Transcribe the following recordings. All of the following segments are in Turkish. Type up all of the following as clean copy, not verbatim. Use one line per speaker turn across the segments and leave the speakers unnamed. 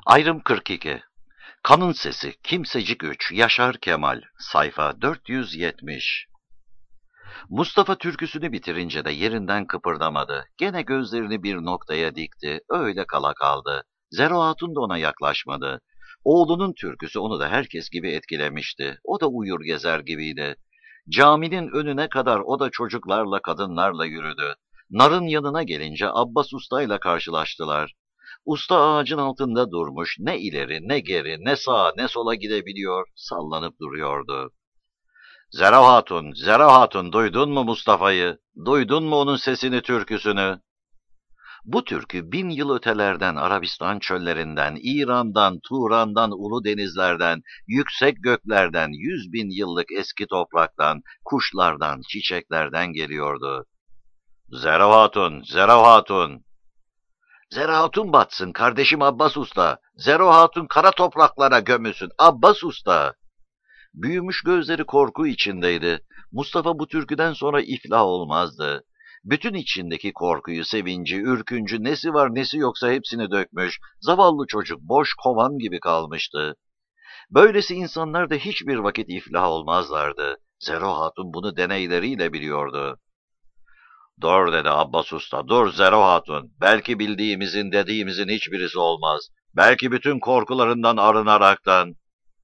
Ayrım 42. Kanın Sesi, Kimsecik 3, Yaşar Kemal, sayfa 470. Mustafa türküsünü bitirince de yerinden kıpırdamadı. Gene gözlerini bir noktaya dikti, öyle kala kaldı. Zero Hatun da ona yaklaşmadı. Oğlunun türküsü onu da herkes gibi etkilemişti. O da uyur gezer gibiydi. Caminin önüne kadar o da çocuklarla kadınlarla yürüdü. Narın yanına gelince Abbas Usta'yla karşılaştılar. Usta ağacın altında durmuş, ne ileri ne geri ne sağa ne sola gidebiliyor, sallanıp duruyordu. Zero Hatun, Zero Hatun, duydun mu Mustafa'yı? Duydun mu onun sesini, türküsünü? Bu türkü 1000 yıl ötelerden, Arabistan çöllerinden, İran'dan, Turan'dan, ulu denizlerden, yüksek göklerden, 100.000 yıllık eski topraktan, kuşlardan, çiçeklerden geliyordu. Zero Hatun, Zero Hatun. Zero Hatun batsın kardeşim Abbas Usta. Zero Hatun kara topraklara gömülsün Abbas Usta. Büyümüş gözleri korku içindeydi. Mustafa bu türküden sonra iflah olmazdı. Bütün içindeki korkuyu, sevinci, ürküncü, nesi var nesi yoksa hepsini dökmüş. Zavallı çocuk boş kovan gibi kalmıştı. Böylesi insanlar da hiçbir vakit iflah olmazlardı. Zero Hatun bunu deneyleriyle biliyordu. Dur dedi Abbas Usta, dur Zero Hatun. Belki bildiğimizin dediğimizin hiçbirisi olmaz. Belki bütün korkularından arınaraktan.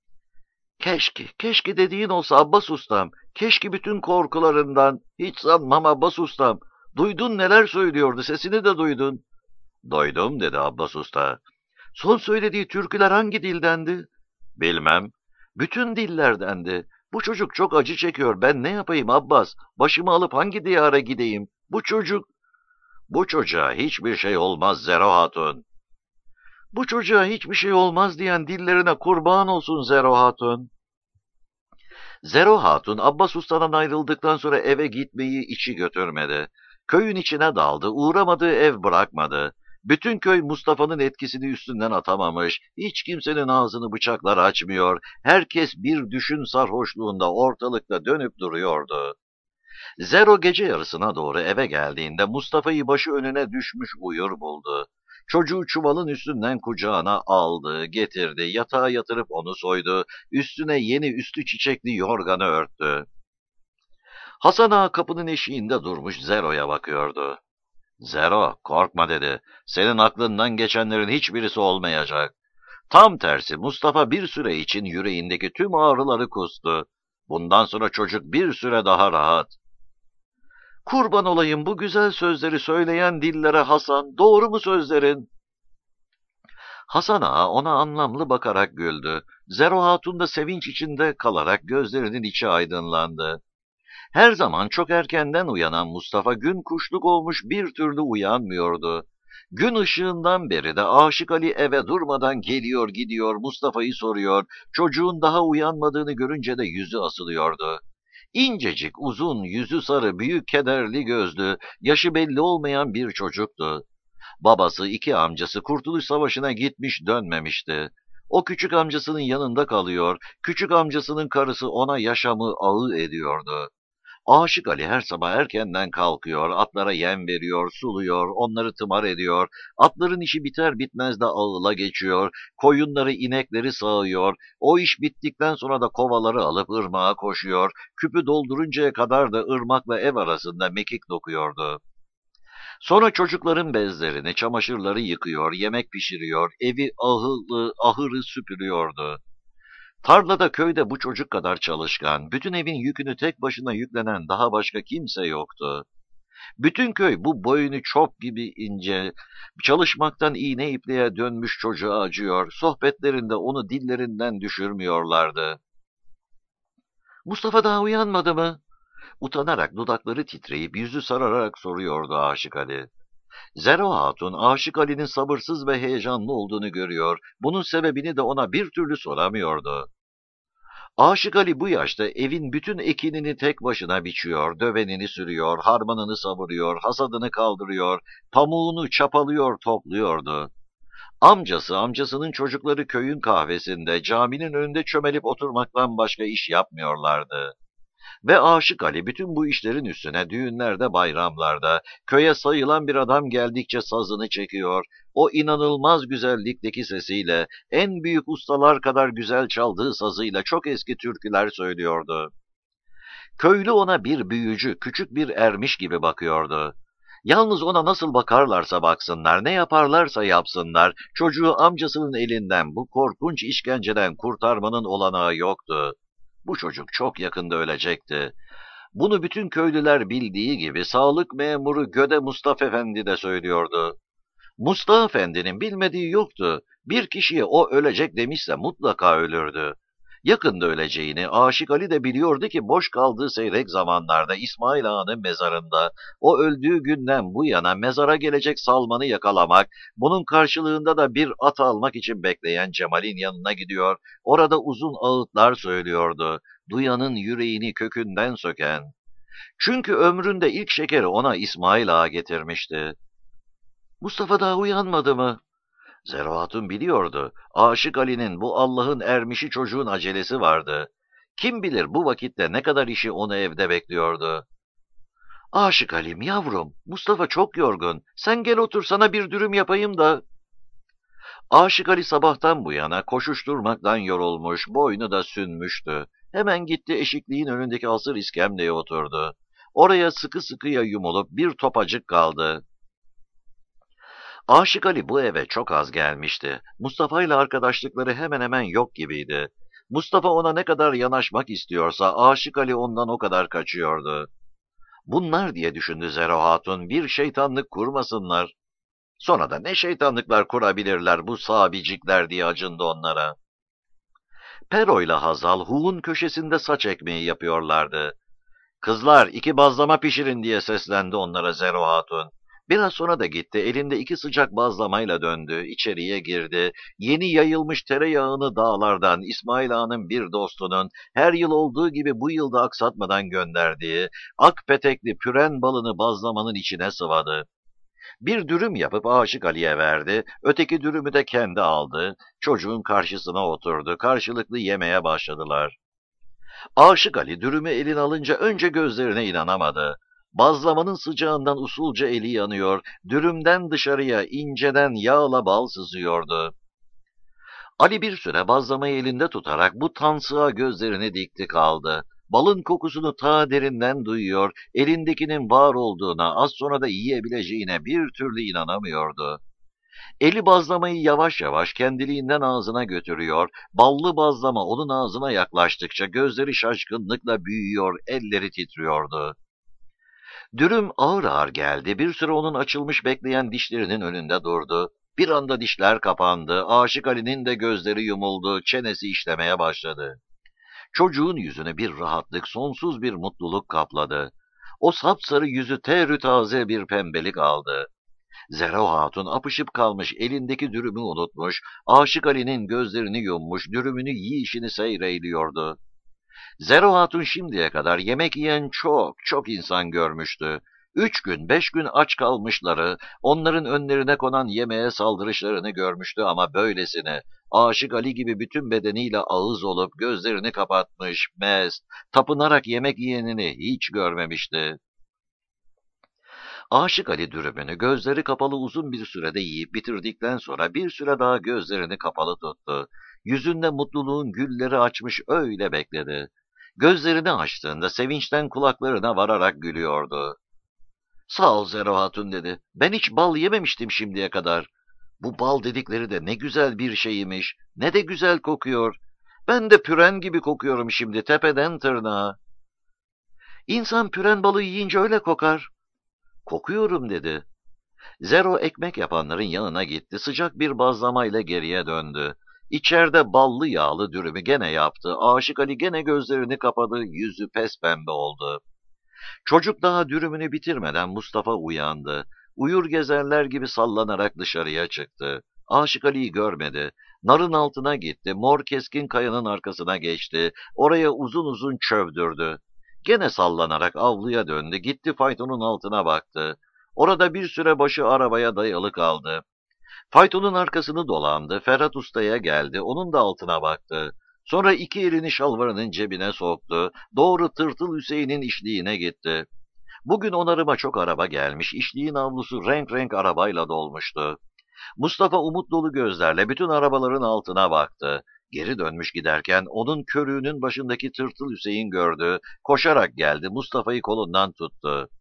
Keşke dediğin olsa Abbas Ustam. Keşke bütün korkularından. Hiç sanmam Abbas Ustam. Duydun neler söylüyordu, sesini de duydun. Duydum dedi Abbas Usta. Son söylediği türküler hangi dildendi? Bilmem. Bütün dillerdendi. Bu çocuk çok acı çekiyor. Ben ne yapayım Abbas? Başımı alıp hangi diyara gideyim? Bu çocuğa hiçbir şey olmaz Zero Hatun. Bu çocuğa hiçbir şey olmaz diyen dillerine kurban olsun Zero Hatun. Zero Hatun, Abbas Usta'dan ayrıldıktan sonra eve gitmeyi içi götürmedi. Köyün içine daldı, uğramadığı ev bırakmadı. Bütün köy Mustafa'nın etkisini üstünden atamamış, hiç kimsenin ağzını bıçaklar açmıyor, herkes bir düşün sarhoşluğunda ortalıkta dönüp duruyordu. Zero gece yarısına doğru eve geldiğinde Mustafa'yı başı önüne düşmüş uyur buldu. Çocuğu çuvalın üstünden kucağına aldı, getirdi, yatağa yatırıp onu soydu, üstüne yeni üstü çiçekli yorganı örttü. Hasan Ağa kapının eşiğinde durmuş Zero'ya bakıyordu. Zero, korkma dedi, senin aklından geçenlerin hiçbirisi olmayacak. Tam tersi Mustafa bir süre için yüreğindeki tüm ağrıları kustu. Bundan sonra çocuk bir süre daha rahat. Kurban olayım bu güzel sözleri söyleyen dillere Hasan, doğru mu sözlerin? Hasan Ağa ona anlamlı bakarak güldü. Zero Hatun da sevinç içinde kalarak gözlerinin içi aydınlandı. Her zaman çok erkenden uyanan Mustafa gün kuşluk olmuş bir türlü uyanmıyordu. Gün ışığından beri de Aşık Ali eve durmadan geliyor gidiyor, Mustafa'yı soruyor, çocuğun daha uyanmadığını görünce de yüzü asılıyordu. İncecik, uzun, yüzü sarı, büyük kederli gözlü, yaşı belli olmayan bir çocuktu. Babası, iki amcası Kurtuluş Savaşı'na gitmiş dönmemişti. O küçük amcasının yanında kalıyor, küçük amcasının karısı ona yaşamı ağı ediyordu. Aşık Ali her sabah erkenden kalkıyor, atlara yem veriyor, suluyor, onları tımar ediyor, atların işi biter bitmez de ağıla geçiyor, koyunları, inekleri sağıyor, o iş bittikten sonra da kovaları alıp ırmağa koşuyor, küpü dolduruncaya kadar da ırmakla ev arasında mekik dokuyordu. Sonra çocukların bezlerini, çamaşırları yıkıyor, yemek pişiriyor, evi ahırı süpürüyordu. Tarlada, köyde bu çocuk kadar çalışkan, bütün evin yükünü tek başına yüklenen daha başka kimse yoktu. Bütün köy bu boynu çop gibi ince, çalışmaktan iğne ipliğe dönmüş çocuğa acıyor, sohbetlerinde onu dillerinden düşürmüyorlardı. Mustafa daha uyanmadı mı? Utanarak, dudakları titreyip, yüzü sararak soruyordu Aşık Ali. Zero Hatun, Aşık Ali'nin sabırsız ve heyecanlı olduğunu görüyor, bunun sebebini de ona bir türlü soramıyordu. Aşık Ali bu yaşta evin bütün ekinini tek başına biçiyor, dövenini sürüyor, harmanını savuruyor, hasadını kaldırıyor, pamuğunu çapalıyor, topluyordu. Amcasının çocukları köyün kahvesinde, caminin önünde çömelip oturmaktan başka iş yapmıyorlardı. Ve Aşık Ali bütün bu işlerin üstüne düğünlerde, bayramlarda, köye sayılan bir adam geldikçe sazını çekiyor, o inanılmaz güzellikteki sesiyle, en büyük ustalar kadar güzel çaldığı sazıyla çok eski türküler söylüyordu. Köylü ona bir büyücü, küçük bir ermiş gibi bakıyordu. Yalnız ona nasıl bakarlarsa baksınlar, ne yaparlarsa yapsınlar, çocuğu amcasının elinden bu korkunç işkenceden kurtarmanın olanağı yoktu. Bu çocuk çok yakında ölecekti. Bunu bütün köylüler bildiği gibi sağlık memuru Göde Mustafa Efendi de söylüyordu. Mustafa Efendi'nin bilmediği yoktu. Bir kişiye o ölecek demişse mutlaka ölürdü. Yakında öleceğini Aşık Ali de biliyordu ki boş kaldığı seyrek zamanlarda İsmail Ağa'nın mezarında o öldüğü günden bu yana mezara gelecek Salman'ı yakalamak, bunun karşılığında da bir at almak için bekleyen Cemal'in yanına gidiyor, orada uzun ağıtlar söylüyordu, duyanın yüreğini kökünden söken. Çünkü ömründe ilk şekeri ona İsmail Ağa getirmişti. Mustafa daha uyanmadı mı? Zero Hatun biliyordu. Aşık Ali'nin bu Allah'ın ermişi çocuğun acelesi vardı. Kim bilir bu vakitte ne kadar işi onu evde bekliyordu. Aşık Ali'm yavrum, Mustafa çok yorgun. Sen gel otur sana bir dürüm yapayım da. Aşık Ali sabahtan bu yana koşuşturmaktan yorulmuş, boynu da sünmüştü. Hemen gitti eşikliğin önündeki hasır iskemleye oturdu. Oraya sıkı sıkıya yumulup bir topacık kaldı. Aşık Ali bu eve çok az gelmişti. Mustafa ile arkadaşlıkları hemen hemen yok gibiydi. Mustafa ona ne kadar yanaşmak istiyorsa Aşık Ali ondan o kadar kaçıyordu. Bunlar diye düşündü Zero Hatun, bir şeytanlık kurmasınlar. Sonra da ne şeytanlıklar kurabilirler bu sabicikler diye acındı onlara. Pero ile Hazal Huğ'un köşesinde saç ekmeği yapıyorlardı. Kızlar 2 bazlama pişirin diye seslendi onlara Zero Hatun. Biraz sonra da gitti, elinde 2 sıcak bazlamayla döndü, içeriye girdi. Yeni yayılmış tereyağını dağlardan İsmail Ağa'nın bir dostunun her yıl olduğu gibi bu yılda aksatmadan gönderdiği ak petekli püren balını bazlamanın içine sıvadı. Bir dürüm yapıp Aşık Ali'ye verdi, öteki dürümü de kendi aldı. Çocuğun karşısına oturdu, karşılıklı yemeye başladılar. Aşık Ali dürümü eline alınca önce gözlerine inanamadı. Bazlamanın sıcağından usulca eli yanıyor, dürümden dışarıya inceden yağla bal sızıyordu. Ali bir süre bazlamayı elinde tutarak bu tansığa gözlerini dikti kaldı. Balın kokusunu ta derinden duyuyor, elindekinin var olduğuna, az sonra da yiyebileceğine bir türlü inanamıyordu. Eli bazlamayı yavaş yavaş kendiliğinden ağzına götürüyor, ballı bazlama onun ağzına yaklaştıkça gözleri şaşkınlıkla büyüyor, elleri titriyordu. Dürüm ağır ağır geldi, bir süre onun açılmış bekleyen dişlerinin önünde durdu. Bir anda dişler kapandı, Aşık Ali'nin de gözleri yumuldu, çenesi işlemeye başladı. Çocuğun yüzünü bir rahatlık, sonsuz bir mutluluk kapladı. O sapsarı yüzü terü taze bir pembelik aldı. Zero Hatun apışıp kalmış, elindeki dürümü unutmuş, Aşık Ali'nin gözlerini yummuş, dürümünü yiyişini seyreyliyordu. Zero Hatun şimdiye kadar yemek yiyen çok çok insan görmüştü. 3 gün, 5 gün aç kalmışları, onların önlerine konan yemeğe saldırışlarını görmüştü ama böylesini, Aşık Ali gibi bütün bedeniyle ağız olup gözlerini kapatmış, mest, tapınarak yemek yiyenini hiç görmemişti. Aşık Ali dürümünü gözleri kapalı uzun bir sürede yiyip bitirdikten sonra bir süre daha gözlerini kapalı tuttu. Yüzünde mutluluğun gülleri açmış öyle bekledi. Gözlerini açtığında sevinçten kulaklarına vararak gülüyordu. Sağ ol Zero Hatun dedi. Ben hiç bal yememiştim şimdiye kadar. Bu bal dedikleri de ne güzel bir şeymiş. Ne de güzel kokuyor. Ben de püren gibi kokuyorum şimdi tepeden tırnağa. İnsan püren balı yiyince öyle kokar. Kokuyorum dedi. Zero ekmek yapanların yanına gitti. Sıcak bir bazlamayla geriye döndü. İçeride ballı yağlı dürümü gene yaptı. Aşık Ali gene gözlerini kapadı. Yüzü pespembe oldu. Çocuk daha dürümünü bitirmeden Mustafa uyandı. Uyur gezerler gibi sallanarak dışarıya çıktı. Aşık Ali'yi görmedi. Narın altına gitti. Mor keskin kayanın arkasına geçti. Oraya uzun uzun çövdürdü. Gene sallanarak avluya döndü. Gitti faytonun altına baktı. Orada bir süre başı arabaya dayalı kaldı. Faytonun arkasını dolandı. Ferhat Usta'ya geldi. Onun da altına baktı. Sonra iki elini şalvarının cebine soktu. Doğru Tırtıl Hüseyin'in işliğine gitti. Bugün onarıma çok araba gelmiş. İşliğin avlusu renk renk arabayla dolmuştu. Mustafa umut dolu gözlerle bütün arabaların altına baktı. Geri dönmüş giderken onun körüğünün başındaki Tırtıl Hüseyin gördü. Koşarak geldi, Mustafa'yı kolundan tuttu.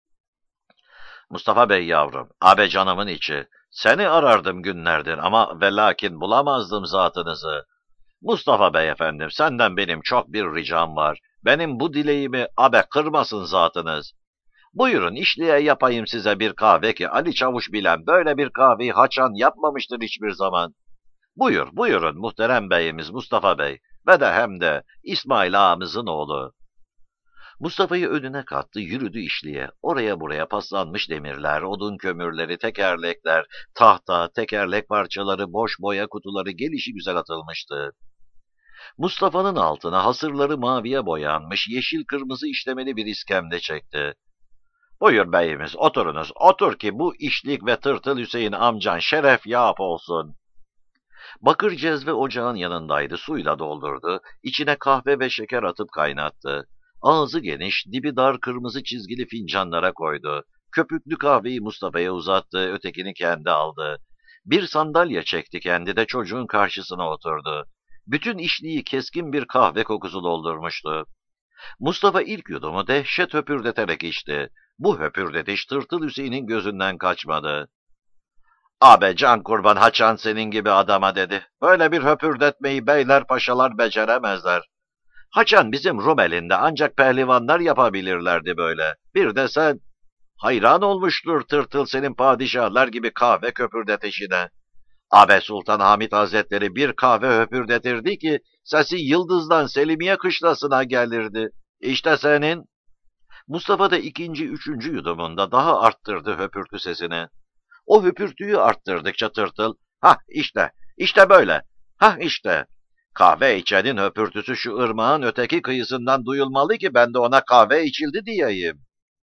Mustafa Bey yavrum, abi canımın içi. Seni arardım günlerdir ama ve lakin bulamazdım zatınızı. Mustafa Bey efendim, senden benim çok bir ricam var. Benim bu dileğimi abe kırmasın zatınız. Buyurun işliğe yapayım size bir kahve ki Ali Çavuş bilen böyle bir kahveyi haçan yapmamıştır hiçbir zaman. Buyurun muhterem beyimiz Mustafa Bey ve de hem de İsmail ağamızın oğlu. Mustafa'yı önüne kattı, yürüdü işliğe. Oraya buraya paslanmış demirler, odun kömürleri, tekerlekler, tahta, tekerlek parçaları, boş boya kutuları gelişigüzel atılmıştı. Mustafa'nın altına hasırları maviye boyanmış, yeşil kırmızı işlemeli bir iskemle çekti. Buyur beyimiz, oturunuz, otur ki bu işlik ve Tırtıl Hüseyin amcan şeref yap olsun. Bakır cezve ocağın yanındaydı, suyla doldurdu, içine kahve ve şeker atıp kaynattı. Ağzı geniş, dibi dar kırmızı çizgili fincanlara koydu. Köpüklü kahveyi Mustafa'ya uzattı, ötekini kendi aldı. Bir sandalye çekti kendi de çocuğun karşısına oturdu. Bütün içliği keskin bir kahve kokusu doldurmuştu. Mustafa ilk yudumu dehşet höpürdeterek içti. Bu höpürdetiş Tırtıl Hüseyin'in gözünden kaçmadı. "Abi can kurban haçan senin gibi adama" dedi. "Böyle bir höpürdetmeyi beyler paşalar beceremezler. Haçan bizim Rumeli'nde ancak pehlivanlar yapabilirlerdi böyle. Bir de sen hayran olmuştur Tırtıl senin padişahlar gibi kahve köpürdetişine. Abi Sultan Hamit Hazretleri bir kahve höpürdetirdi ki sesi Yıldız'dan Selimiye kışlasına gelirdi. İşte senin." Mustafa da ikinci, üçüncü yudumunda daha arttırdı höpürtü sesini. O höpürtüyü arttırdıkça Tırtıl, "Hah işte, işte böyle, hah işte. Kahve içenin höpürtüsü şu ırmağın öteki kıyısından duyulmalı ki ben de ona kahve içildi diyeyim."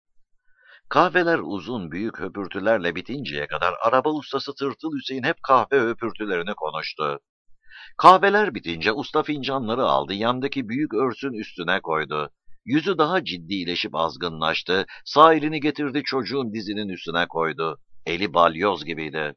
Kahveler uzun büyük höpürtülerle bitinceye kadar araba ustası Tırtıl Hüseyin hep kahve höpürtülerini konuştu. Kahveler bitince usta fincanları aldı, yandaki büyük örsün üstüne koydu. Yüzü daha ciddileşip azgınlaştı, sağ elini getirdi çocuğun dizinin üstüne koydu. Eli balyoz gibiydi.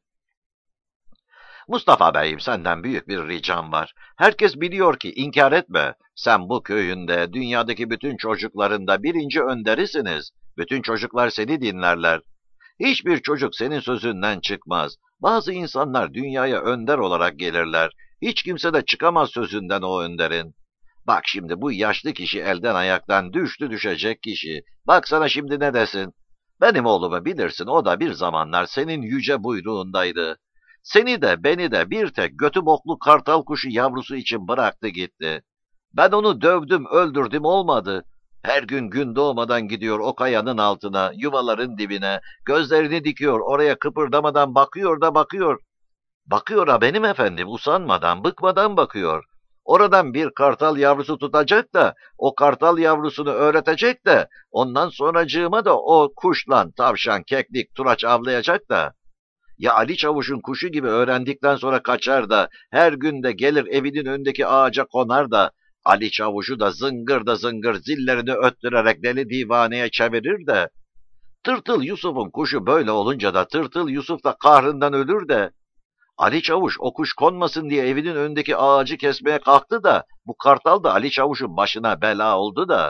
"Mustafa Bey'im senden büyük bir ricam var. Herkes biliyor ki inkar etme. Sen bu köyünde, dünyadaki bütün çocukların da birinci önderisiniz. Bütün çocuklar seni dinlerler. Hiçbir çocuk senin sözünden çıkmaz. Bazı insanlar dünyaya önder olarak gelirler. Hiç kimse de çıkamaz sözünden o önderin. Bak şimdi bu yaşlı kişi elden ayaktan düştü düşecek kişi. Bak sana şimdi ne desin? Benim oğlumu bilirsin, o da bir zamanlar senin yüce buyruğundaydı. Seni de beni de bir tek götü boklu kartal kuşu yavrusu için bıraktı gitti. Ben onu dövdüm, öldürdüm olmadı. Her gün gün doğmadan gidiyor o kayanın altına, yuvaların dibine, gözlerini dikiyor, oraya kıpırdamadan bakıyor da bakıyor. Bakıyor ha benim efendim, usanmadan, bıkmadan bakıyor. Oradan bir kartal yavrusu tutacak da, o kartal yavrusunu öğretecek de, ondan sonracığıma da o kuşlan, tavşan, keklik, turaç avlayacak da. Ya Ali Çavuş'un kuşu gibi öğrendikten sonra kaçar da, her gün de gelir evinin önündeki ağaca konar da, Ali Çavuş'u da zıngır da zıngır zillerini öttürerek deli divaneye çevirir de, Tırtıl Yusuf'un kuşu böyle olunca da Tırtıl Yusuf da kahrından ölür de, Ali Çavuş o kuş konmasın diye evinin önündeki ağacı kesmeye kalktı da, bu kartal da Ali Çavuş'un başına bela oldu da.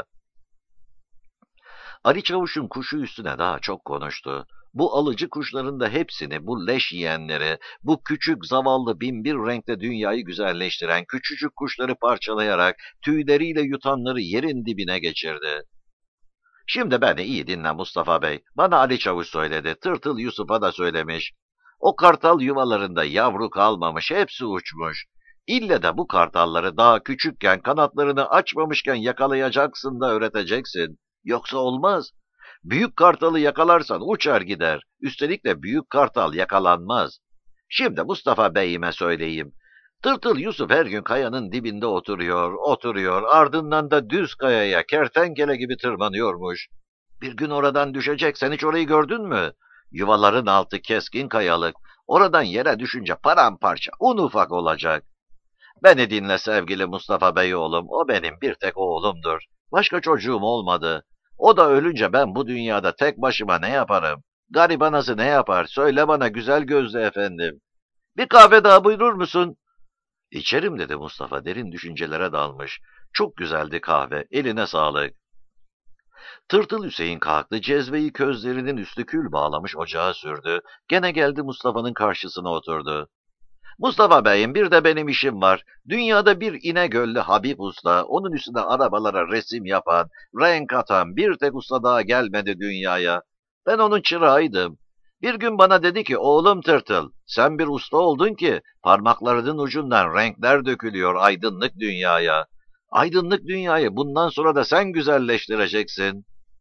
Ali Çavuş'un kuşu üstüne daha çok konuştu. Bu alıcı kuşların da hepsini, bu leş yiyenleri, bu küçük zavallı binbir renkte dünyayı güzelleştiren küçücük kuşları parçalayarak tüyleriyle yutanları yerin dibine geçirdi. Şimdi beni iyi dinle Mustafa Bey. Bana Ali Çavuş söyledi, Tırtıl Yusuf'a da söylemiş. O kartal yuvalarında yavru kalmamış, hepsi uçmuş. İlle de bu kartalları daha küçükken, kanatlarını açmamışken yakalayacaksın da öğreteceksin. Yoksa olmaz. Büyük kartalı yakalarsan uçar gider. Üstelik de büyük kartal yakalanmaz. Şimdi Mustafa Bey'ime söyleyeyim. Tırtıl Yusuf her gün kayanın dibinde oturuyor, ardından da düz kayaya kertenkele gibi tırmanıyormuş. Bir gün oradan düşecek, sen hiç orayı gördün mü? Yuvaların altı keskin kayalık, oradan yere düşünce paramparça, un ufak olacak. Beni dinle sevgili Mustafa Bey oğlum, o benim bir tek oğlumdur. Başka çocuğum olmadı. O da ölünce ben bu dünyada tek başıma ne yaparım? Garibanası ne yapar? Söyle bana güzel gözlü efendim. Bir kahve daha buyurur musun? İçerim dedi Mustafa derin düşüncelere dalmış. Çok güzeldi kahve, eline sağlık. Tırtıl Hüseyin kalktı, cezveyi közlerinin üstü kül bağlamış ocağa sürdü. Gene geldi Mustafa'nın karşısına oturdu. Mustafa Bey'im bir de benim işim var. Dünyada bir İnegöllü Habib Usta, onun üstüne arabalara resim yapan, renk atan bir tek usta daha gelmedi dünyaya. Ben onun çırağıydım. Bir gün bana dedi ki, oğlum Tırtıl, sen bir usta oldun ki parmaklarının ucundan renkler dökülüyor aydınlık dünyaya. Aydınlık dünyayı bundan sonra da sen güzelleştireceksin.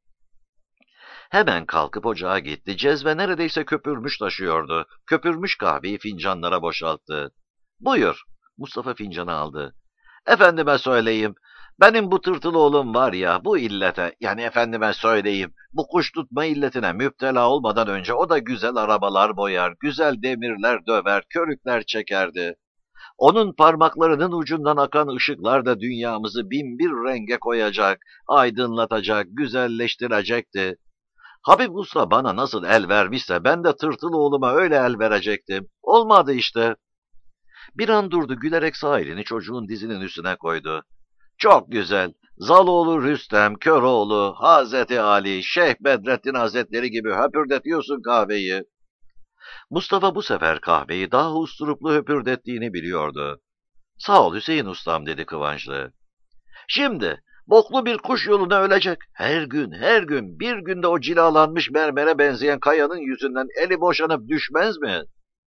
Hemen kalkıp ocağa gitti. Cezve neredeyse köpürmüş taşıyordu. Köpürmüş kahveyi fincanlara boşalttı. Buyur. Mustafa fincanı aldı. Efendime söyleyeyim. Benim bu tırtıl oğlum var ya bu illete yani efendime söyleyeyim bu kuş tutma illetine müptela olmadan önce o da güzel arabalar boyar, güzel demirler döver, körükler çekerdi. Onun parmaklarının ucundan akan ışıklar da dünyamızı bin bir renge koyacak, aydınlatacak, güzelleştirecekti. Habib Usta bana nasıl el vermişse ben de tırtıl oğluma öyle el verecektim. Olmadı işte. Bir an durdu gülerek sağ elini çocuğun dizinin üstüne koydu. Çok güzel. Zaloğlu Rüstem, Köroğlu, Hazreti Ali, Şeyh Bedrettin Hazretleri gibi höpürdetiyorsun kahveyi. Mustafa bu sefer kahveyi daha usturuplu höpürdettiğini biliyordu. Sağ ol Hüseyin ustam dedi kıvançlı. Şimdi boklu bir kuş yoluna ölecek. Her gün bir günde o cilalanmış mermere benzeyen kayanın yüzünden eli boşanıp düşmez mi?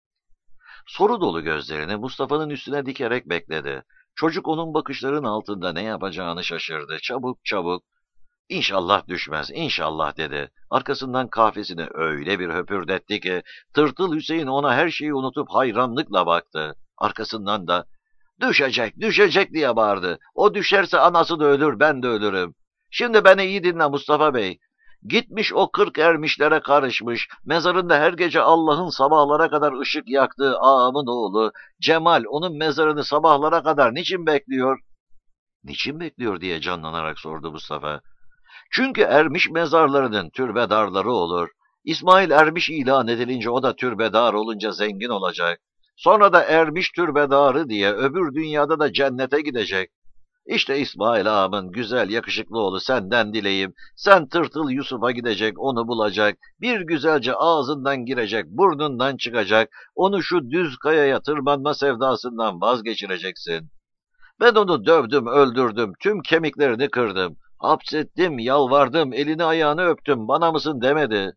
Soru dolu gözlerini Mustafa'nın üstüne dikerek bekledi. Çocuk onun bakışların altında ne yapacağını şaşırdı. Çabuk çabuk. İnşallah düşmez, inşallah dedi. Arkasından kahvesini öyle bir höpürdetti ki Tırtıl Hüseyin ona her şeyi unutup hayranlıkla baktı. Arkasından da düşecek, düşecek diye bağırdı. O düşerse anası da ölür, ben de ölürüm. Şimdi beni iyi dinle Mustafa Bey. Gitmiş o 40 ermişlere karışmış, mezarında her gece Allah'ın sabahlara kadar ışık yaktığı ağamın oğlu, Cemal onun mezarını sabahlara kadar niçin bekliyor? Niçin bekliyor diye canlanarak sordu Mustafa. Çünkü ermiş mezarlarının türbedarları olur. İsmail ermiş ilan edilince o da türbedar olunca zengin olacak. Sonra da ermiş türbedarı diye öbür dünyada da cennete gidecek. İşte İsmail ağamın güzel yakışıklı oğlu senden dileyim. Sen tırtıl Yusuf'a gidecek, onu bulacak. Bir güzelce ağzından girecek, burnundan çıkacak. Onu şu düz kayaya tırmanma sevdasından vazgeçireceksin. Ben onu dövdüm, öldürdüm, tüm kemiklerini kırdım. Hapsettim, yalvardım, elini ayağını öptüm, bana mısın demedi.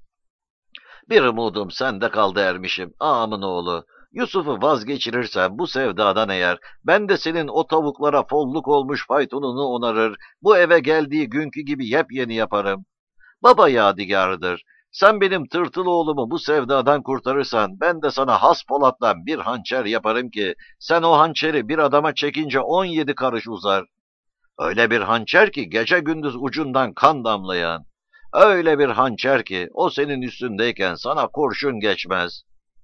Bir umudum sende kaldı ermişim, ağamın oğlu. Yusuf'u vazgeçirirsen bu sevdadan eğer, ben de senin o tavuklara folluk olmuş faytonunu onarır, bu eve geldiği günkü gibi yepyeni yaparım. Baba yadigarıdır. Sen benim tırtıl oğlumu bu sevdadan kurtarırsan, ben de sana has Polat'tan bir hançer yaparım ki, sen o hançeri bir adama çekince 17 karış uzar. Öyle bir hançer ki gece gündüz ucundan kan damlayan. Öyle bir hançer ki o senin üstündeyken sana kurşun geçmez.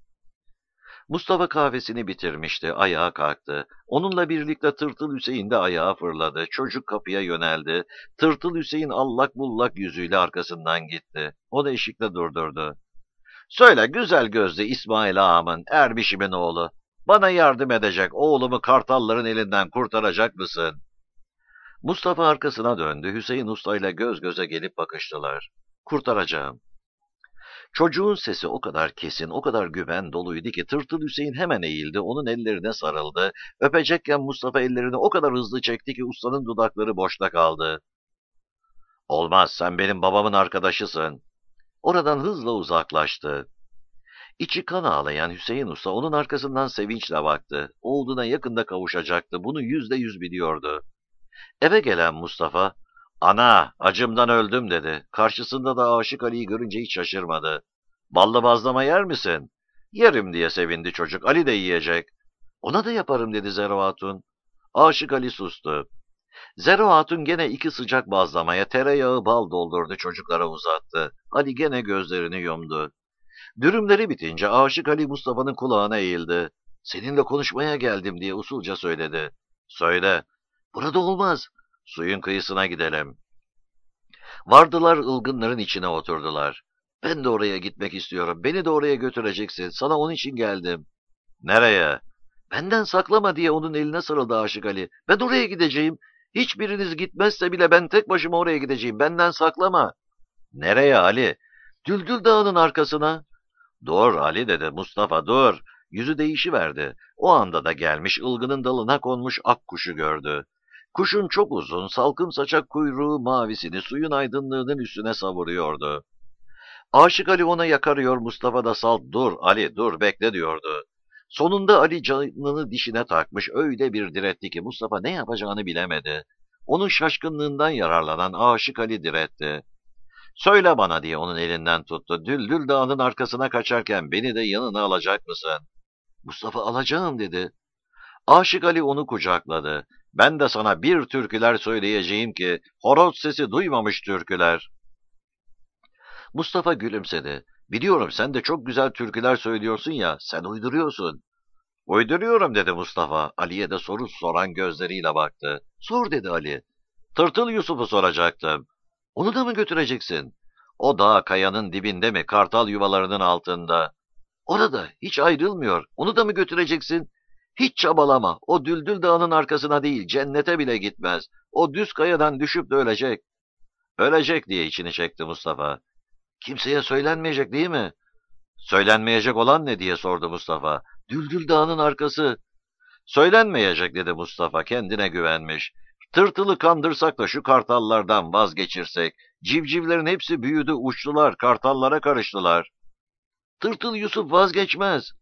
Mustafa kahvesini bitirmişti, ayağa kalktı. Onunla birlikte Tırtıl Hüseyin de ayağa fırladı. Çocuk kapıya yöneldi. Tırtıl Hüseyin allak bullak yüzüyle arkasından gitti. O da eşikte durdurdu. Söyle güzel gözlü İsmail ağamın, Erbişimin oğlu. Bana yardım edecek, oğlumu kartalların elinden kurtaracak mısın? Mustafa arkasına döndü. Hüseyin Usta ile göz göze gelip bakıştılar. Kurtaracağım. Çocuğun sesi o kadar kesin, o kadar güven doluydu ki Tırtıl Hüseyin hemen eğildi, onun ellerine sarıldı. Öpecekken Mustafa ellerini o kadar hızlı çekti ki ustanın dudakları boşta kaldı. Olmaz, sen benim babamın arkadaşısın. Oradan hızla uzaklaştı. İçi kan ağlayan Hüseyin Usta onun arkasından sevinçle baktı. Oğluna yakında kavuşacaktı, bunu %100 biliyordu. Eve gelen Mustafa, "Ana, acımdan öldüm." dedi. Karşısında da Aşık Ali'yi görünce hiç şaşırmadı. "Ballı bazlama yer misin?" "Yerim." diye sevindi çocuk. "Ali de yiyecek." "Ona da yaparım." dedi Zero Hatun. Aşık Ali sustu. Zero Hatun gene 2 sıcak bazlamaya tereyağı bal doldurdu çocuklara uzattı. Ali gene gözlerini yumdu. Dürümleri bitince Aşık Ali Mustafa'nın kulağına eğildi. Seninle konuşmaya geldim diye usulca söyledi. Söyle. Burada olmaz. Suyun kıyısına gidelim. Vardılar ılgınların içine oturdular. Ben de oraya gitmek istiyorum. Beni de oraya götüreceksin. Sana onun için geldim. Nereye? Benden saklama diye onun eline sarıldı Aşık Ali. Ben oraya gideceğim. Hiçbiriniz gitmezse bile ben tek başıma oraya gideceğim. Benden saklama. Nereye Ali? Düldül Dağı'nın arkasına. Dur Ali dedi Mustafa dur. Yüzü değişiverdi. O anda da gelmiş ılgının dalına konmuş akkuşu gördü. Kuşun çok uzun, salkım saçak kuyruğu mavisini suyun aydınlığının üstüne savuruyordu. Aşık Ali ona yakarıyor, Mustafa da salt dur Ali dur bekle diyordu. Sonunda Ali canını dişine takmış öyle bir diretti ki Mustafa ne yapacağını bilemedi. Onun şaşkınlığından yararlanan Aşık Ali diretti. Söyle bana diye onun elinden tuttu. Düldül Dağı'nın arkasına kaçarken beni de yanına alacak mısın? Mustafa alacağım dedi. Aşık Ali onu kucakladı. Ben de sana bir türküler söyleyeceğim ki horoz sesi duymamış türküler. Mustafa gülümsedi. Biliyorum sen de çok güzel türküler söylüyorsun ya, sen uyduruyorsun. Uyduruyorum dedi Mustafa. Ali'ye de soru soran gözleriyle baktı. Sor dedi Ali. Tırtıl Yusuf'u soracaktım. Onu da mı götüreceksin? O dağ kayanın dibinde mi, kartal yuvalarının altında? Orada, hiç ayrılmıyor. Onu da mı götüreceksin? Hiç çabalama. O Düldül Dağı'nın arkasına değil, cennete bile gitmez. O düz kayadan düşüp de ölecek. Ölecek diye içini çekti Mustafa. Kimseye söylenmeyecek değil mi? Söylenmeyecek olan ne diye sordu Mustafa. Düldül Dağı'nın arkası. Söylenmeyecek dedi Mustafa kendine güvenmiş. Tırtılı kandırsak da şu kartallardan vazgeçirsek. Civcivlerin hepsi büyüdü uçtular kartallara karıştılar. Tırtıl Yusuf vazgeçmez.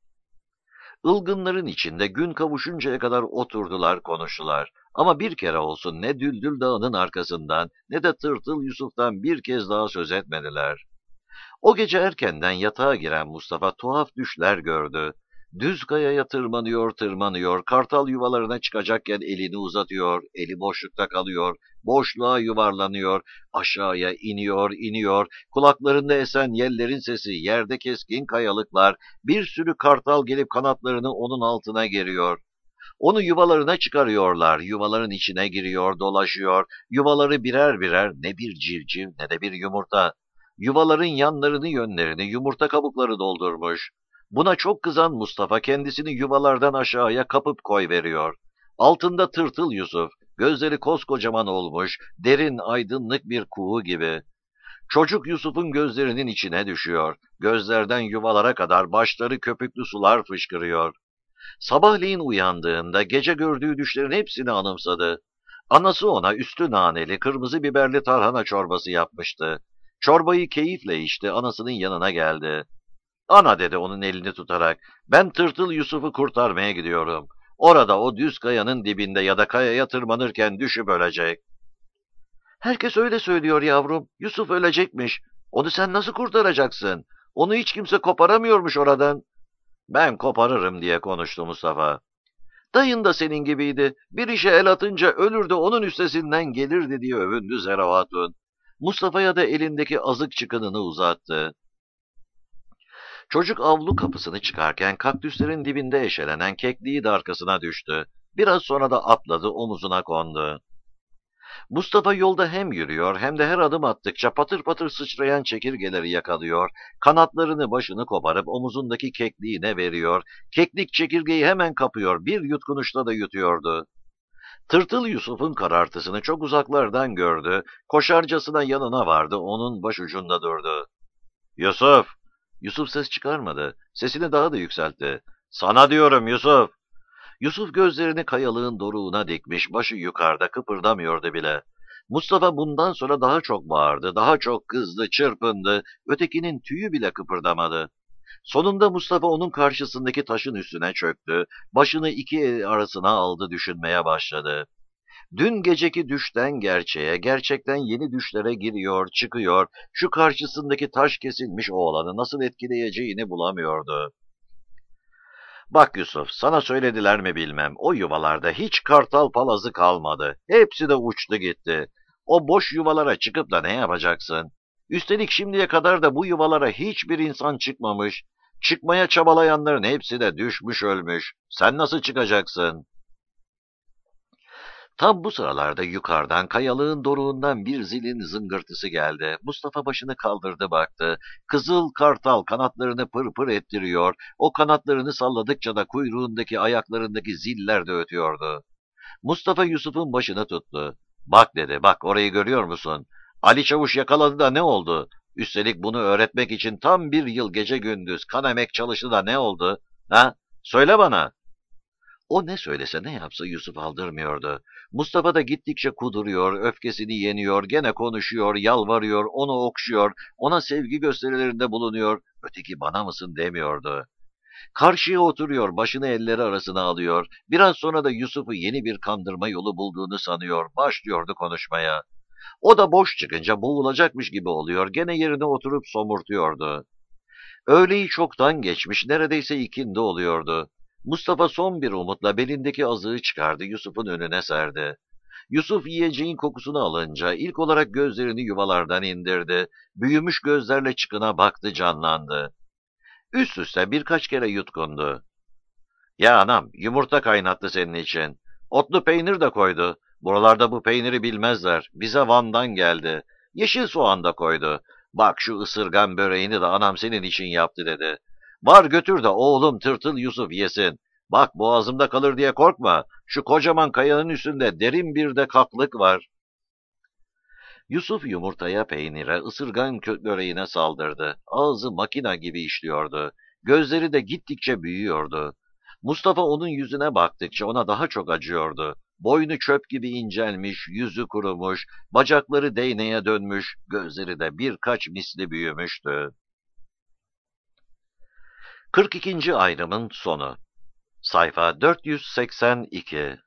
Ilgınların içinde gün kavuşuncaya kadar oturdular konuştular. Ama bir kere olsun ne Düldül Dağı'nın arkasından ne de Tırtıl Yusuf'tan bir kez daha söz etmediler. O gece erkenden yatağa giren Mustafa tuhaf düşler gördü. Düz kayaya tırmanıyor, tırmanıyor, kartal yuvalarına çıkacakken elini uzatıyor, eli boşlukta kalıyor, boşluğa yuvarlanıyor, aşağıya iniyor, iniyor, kulaklarında esen yellerin sesi, yerde keskin kayalıklar, bir sürü kartal gelip kanatlarını onun altına geriyor. Onu yuvalarına çıkarıyorlar, yuvaların içine giriyor, dolaşıyor, yuvaları birer birer ne bir civciv ne de bir yumurta. Yuvaların yanlarını yönlerini yumurta kabukları doldurmuş. Buna çok kızan Mustafa kendisini yuvalardan aşağıya kapıp koyveriyor. Altında Tırtıl Yusuf, gözleri koskocaman olmuş, derin aydınlık bir kuğu gibi. Çocuk Yusuf'un gözlerinin içine düşüyor. Gözlerden yuvalara kadar başları köpüklü sular fışkırıyor. Sabahleyin uyandığında gece gördüğü düşlerin hepsini anımsadı. Anası ona üstü naneli, kırmızı biberli tarhana çorbası yapmıştı. Çorbayı keyifle içti, anasının yanına geldi. Ana dedi onun elini tutarak, ben Tırtıl Yusuf'u kurtarmaya gidiyorum. Orada o düz kayanın dibinde ya da kayaya tırmanırken düşüp ölecek. Herkes öyle söylüyor yavrum, Yusuf ölecekmiş. Onu sen nasıl kurtaracaksın? Onu hiç kimse koparamıyormuş oradan. Ben koparırım diye konuştu Mustafa. Dayın da senin gibiydi. Bir işe el atınca ölürdü onun üstesinden gelirdi diye övündü Zera Hatun. Mustafa'ya da elindeki azık çıkınını uzattı. Çocuk avlu kapısını çıkarken kaktüslerin dibinde eşelenen kekliği de arkasına düştü. Biraz sonra da atladı, omuzuna kondu. Mustafa yolda hem yürüyor hem de her adım attıkça patır patır sıçrayan çekirgeleri yakalıyor, kanatlarını başını koparıp omuzundaki kekliğine veriyor, keklik çekirgeyi hemen kapıyor, bir yutkunuşta da yutuyordu. Tırtıl Yusuf'un karartısını çok uzaklardan gördü, koşarcasına yanına vardı, onun başucunda durdu. Yusuf! Yusuf ses çıkarmadı, sesini daha da yükseltti. Sana diyorum Yusuf! Yusuf gözlerini kayalığın doruğuna dikmiş, başı yukarıda kıpırdamıyordu bile. Mustafa bundan sonra daha çok bağırdı, daha çok kızdı, çırpındı, ötekinin tüyü bile kıpırdamadı. Sonunda Mustafa onun karşısındaki taşın üstüne çöktü, başını iki el arasına aldı düşünmeye başladı. Dün geceki düşten gerçeğe, gerçekten yeni düşlere giriyor, çıkıyor, şu karşısındaki taş kesilmiş oğlanı nasıl etkileyeceğini bulamıyordu. Bak Yusuf, sana söylediler mi bilmem, o yuvalarda hiç kartal palazı kalmadı. Hepsi de uçtu gitti. O boş yuvalara çıkıp da ne yapacaksın? Üstelik şimdiye kadar da bu yuvalara hiçbir insan çıkmamış. Çıkmaya çabalayanların hepsi de düşmüş ölmüş. Sen nasıl çıkacaksın? Tam bu sıralarda yukarıdan kayalığın doruğundan bir zilin zıngırtısı geldi. Mustafa başını kaldırdı baktı. Kızıl kartal kanatlarını pır pır ettiriyor. O kanatlarını salladıkça da kuyruğundaki ayaklarındaki ziller de ötüyordu. Mustafa Yusuf'un başını tuttu. Bak dedi, bak orayı görüyor musun? Ali Çavuş yakaladı da ne oldu? Üstelik bunu öğretmek için tam 1 yıl gece gündüz kan emek çalıştı da ne oldu? Ha? Söyle bana. O ne söylese ne yapsa Yusuf aldırmıyordu. Mustafa da gittikçe kuduruyor, öfkesini yeniyor, gene konuşuyor, yalvarıyor, onu okşuyor, ona sevgi gösterilerinde bulunuyor. Öteki bana mısın demiyordu. Karşıya oturuyor, başını elleri arasına alıyor. Biraz sonra da Yusuf'u yeni bir kandırma yolu bulduğunu sanıyor, başlıyordu konuşmaya. O da boş çıkınca boğulacakmış gibi oluyor, gene yerine oturup somurtuyordu. Öğleyi çoktan geçmiş, neredeyse ikindi oluyordu. Mustafa son bir umutla belindeki azığı çıkardı, Yusuf'un önüne serdi. Yusuf yiyeceğin kokusunu alınca ilk olarak gözlerini yuvalardan indirdi. Büyümüş gözlerle çıkına baktı, canlandı. Üst üste birkaç kere yutkundu. Ya anam, yumurta kaynattı senin için. Otlu peynir de koydu. Buralarda bu peyniri bilmezler. Bize Van'dan geldi. Yeşil soğan da koydu. Bak şu ısırgan böreğini de anam senin için yaptı dedi. Var götür de oğlum tırtıl Yusuf yesin. Bak boğazımda kalır diye korkma. Şu kocaman kayanın üstünde derin bir de kaklık var. Yusuf yumurtaya, peynire, ısırgan böreğine saldırdı. Ağzı makina gibi işliyordu. Gözleri de gittikçe büyüyordu. Mustafa onun yüzüne baktıkça ona daha çok acıyordu. Boynu çöp gibi incelmiş, yüzü kurumuş, bacakları değneğe dönmüş, gözleri de birkaç misli büyümüştü. 42. ayrımın sonu. Sayfa 482.